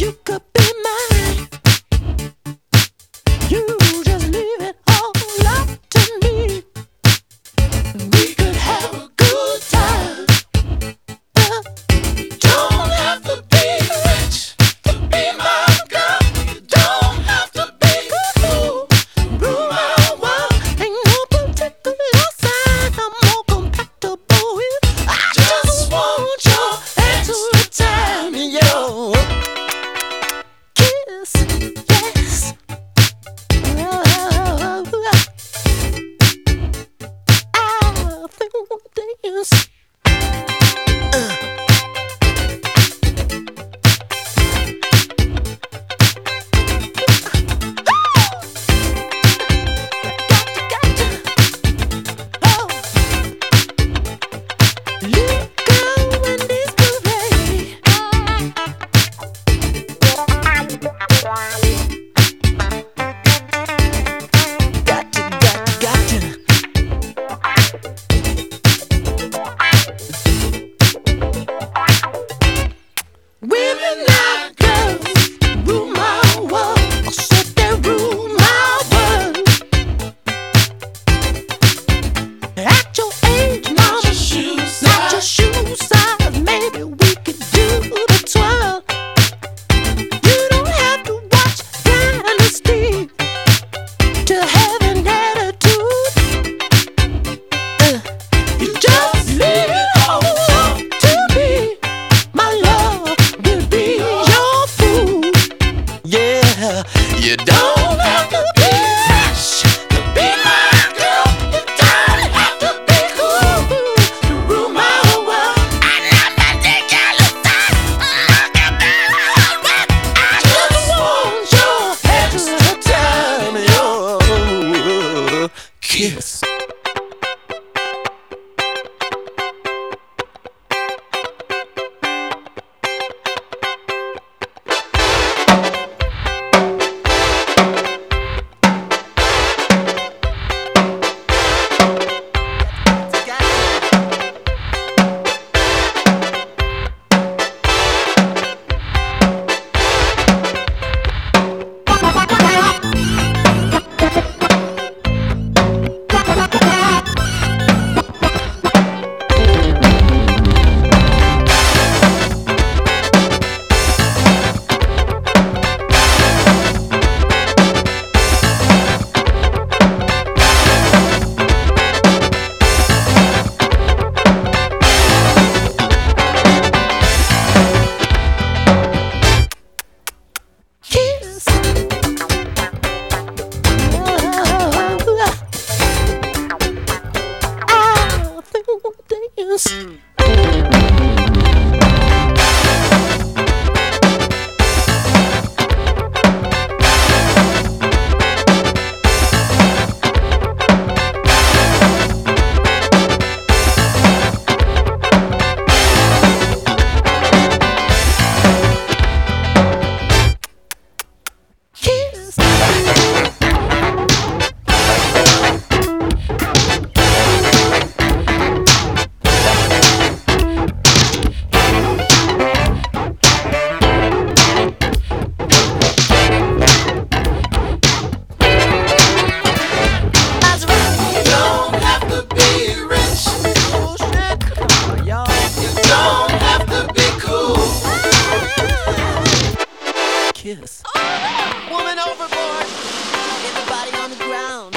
kiss. Woman overboard, get the body on the ground.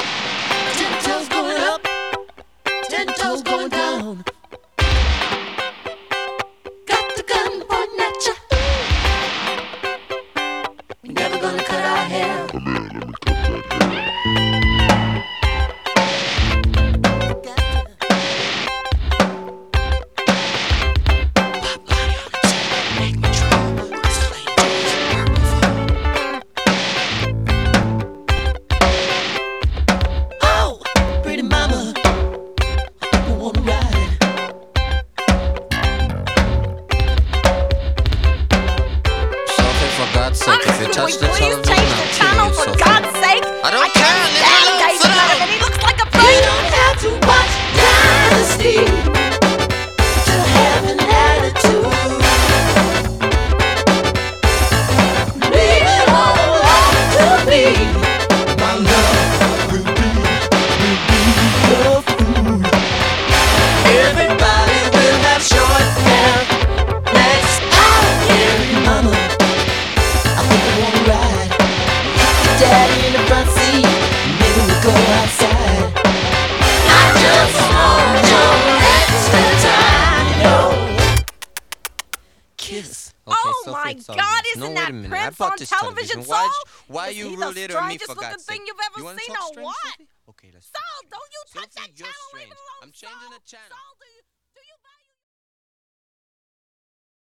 10 toes going up, 10 toes going down. Got the gun pointing at ya. We're never gonna cut our hair. Come here, let me cut that hair. If you touch the Please television, change the channel for God's sake. I don't care. Leave me alone. David Sit down. Letterman. He looks like a prude. You don't have to watch Dynasty to have an attitude. Oh Sophie, my it's God, obvious. isn't No, wait that a minute. Prince I bought on this television, television. Why Is you he rule the it on me, strangest for looking God's thing sake? you've ever You wanna seen talk or strange, what? Sophie? Okay, let's Saul, don't you touch Sophie, that you're channel strange. even alone. I'm changing the channel. Saul, do